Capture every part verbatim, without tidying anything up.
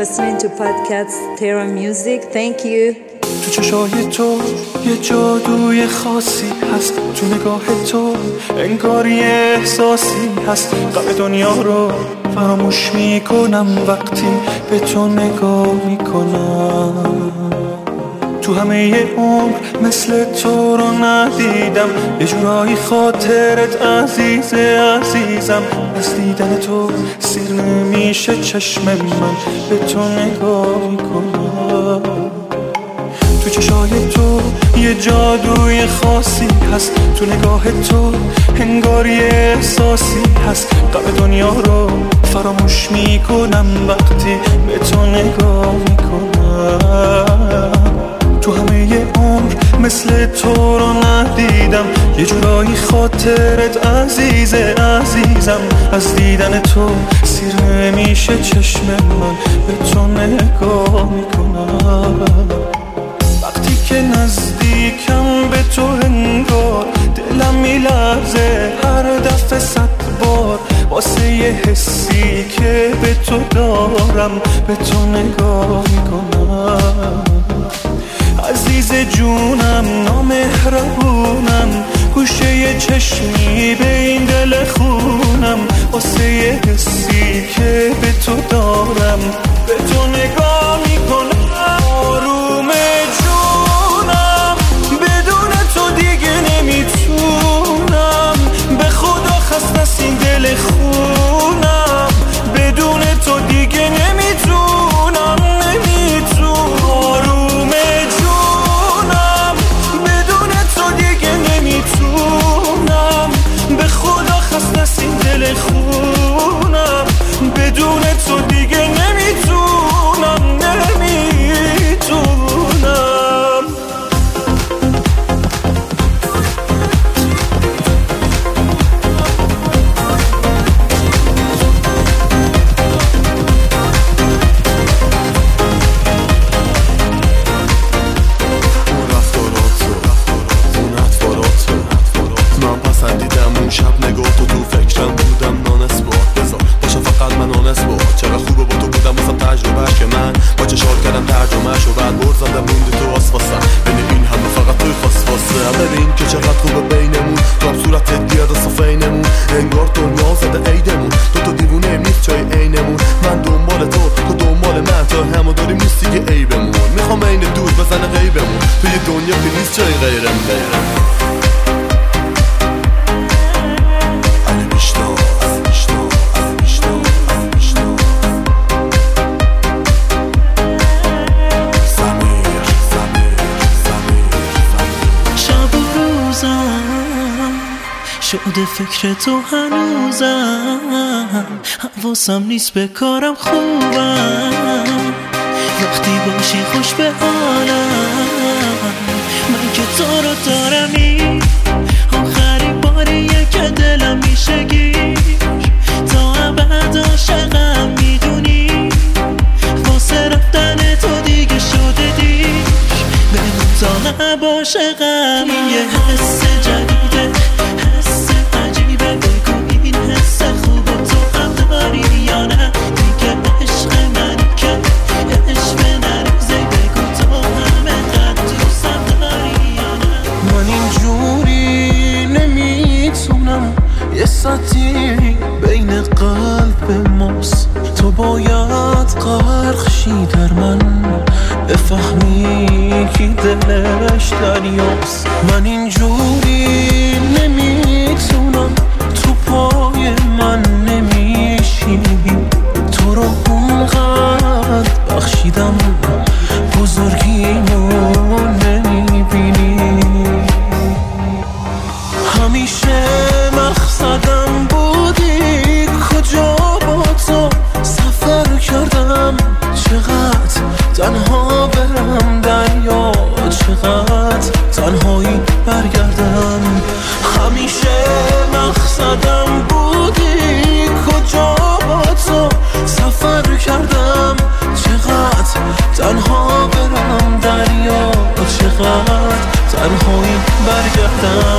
listening to podcast Terra Music. Thank you. تو چشای تو یه جادوی خاصی هست، تو نگاه تو انگار یه احساسی هست. غم دنیا رو فراموش میکنم وقتی به تو نگاه میکنم. تو همه عمر مثل تو رو ندیدم، یه جورایی خاطرت عزیزه عزیزم. از دیدن تو سیر نمیشه چشم من، به تو نگاه میکنم. تو چشای تو یه جادوی خاصی هست، تو نگاه تو انگار یه احساسی هست. غم دنیا رو فراموش میکنم وقتی به تو نگاه میکنم. تو همه عمر مثل تو رو ندیدم، یه جورایی خاطرت عزیزه عزیزم. از دیدن تو سیر نمیشه چشم من، به تو نگاه میکنم. وقتی که نزدیکم به تو انگار دلم میلرزه هر دفعه صد بار، واسه یه حسی که به تو دارم به تو نگاه میکنم. عزیز جونم نامهربونم، گوشه یه چشمی به این دل خونم، واسه یه حسی که به تو دارم به تو نگاه میکنم. آروم جونم بدون تو دیگه نمیتونم، به خدا خسته از این دل خونم، بدون تو دیگه نمیتونم نمیتونم. آروم جونم بدون تو دیگه نمیتونم، به خدا خسته از این دل خونم، بدون تو دیگه نمیتونم نمیتونم. شب نگاه تو تو فکرم بودم نانس باد بذار باشه فقط من آنس باد. چرا خوبه با تو بودم واسه تجربهش که من با چشات کردم ترجمهش و بعد برد زدم موندی تو آسفاسم. بین این همه فقط توی خاص واسه هم. ببین که چقدر خوبه بینمون، تو هم صورتت بیاد و صفینمون، انگار دنیا زده عیدمون. تو تو دیوونه نیست جای عینمون، من دنبال تو تو دنبال من، تا همو داریم نیست دیگه عیبمون. میخوام این دور بزنه غیبمون، توی دنیا که نیست جای غیرم غیرم. شده فکر تو هنوزم، حواسم نیست به کارم خوبم. وقتی باشی خوش به حالم، من که تو رو دارمی. آخری باریه که دلم میشه گیر، تا ابد عاشقم میدونی. واسه رفتن تو دیگه شده دیر، بمون تا نباشه غم. این یه حس جدیده، حس عجیبه، بگو این حس خوبه تو هم داری یا نه. دیگه عشق منی که عشق نریزه، بگو تو همه قد دوستم داری یا نه. من اینجوری نمیتونم، یه سطحی بین قلب ماست. تو باید غرق شی در من، بفهمی کی دلش دریاست. من اینجوری نمیتونم، تو پای من نمیشی. تو رو اونقدر بخشیدم، بزرگیمو نمیبینی. همیشه مقصدم بودی، کجا با تو سفر کردم. چقدر تنها برم دریا، چقدر تنهایی برگردم. همیشه مقصدم بودی، کجا با تو سفر کردم. چقدر تنها برم دریا، چقدر تنهایی برگردم.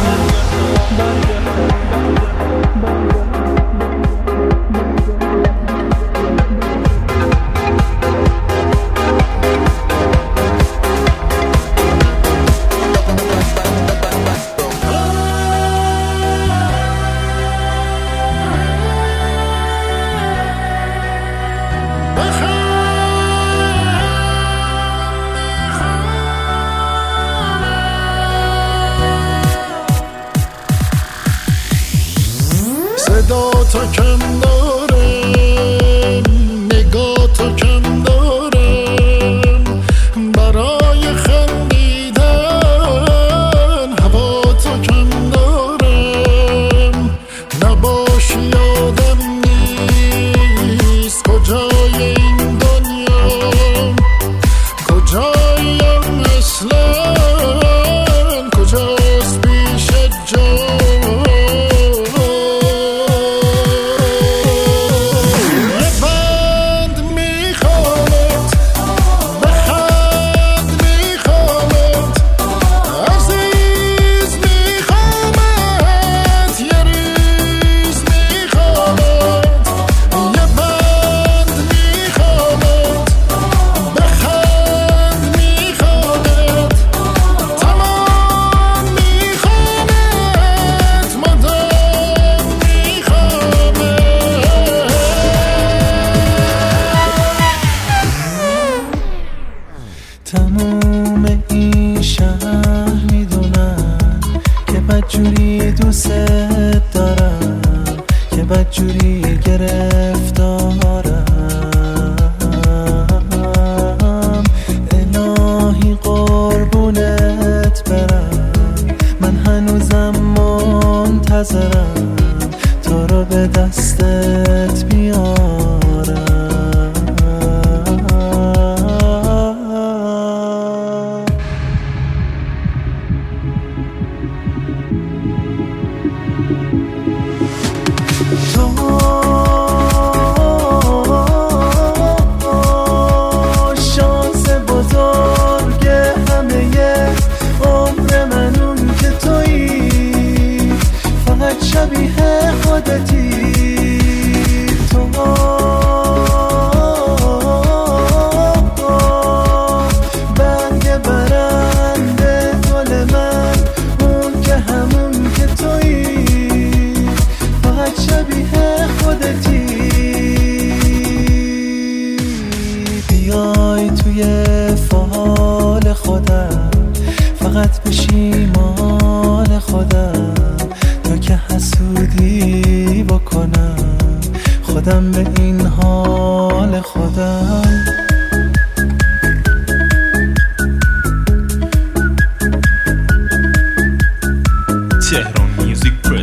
تموم این شهر میدونم که بدجوری دوست دارم، که بدجوری گرفتارم. الهی قربونت برم، من هنوزم منتظرم تو رو به دستت بیارم. تو شانس بزرگ همه عمر من اون که تویی، فقط شبیه خودتی. تو برگ برنده گل من اون که همون که تویی، فقط شبیه خودتی. بیای توی فال خودم، فقط بشی مال خودم، تا که حسودی بکنم خودم به این حال خودم. Tehran Music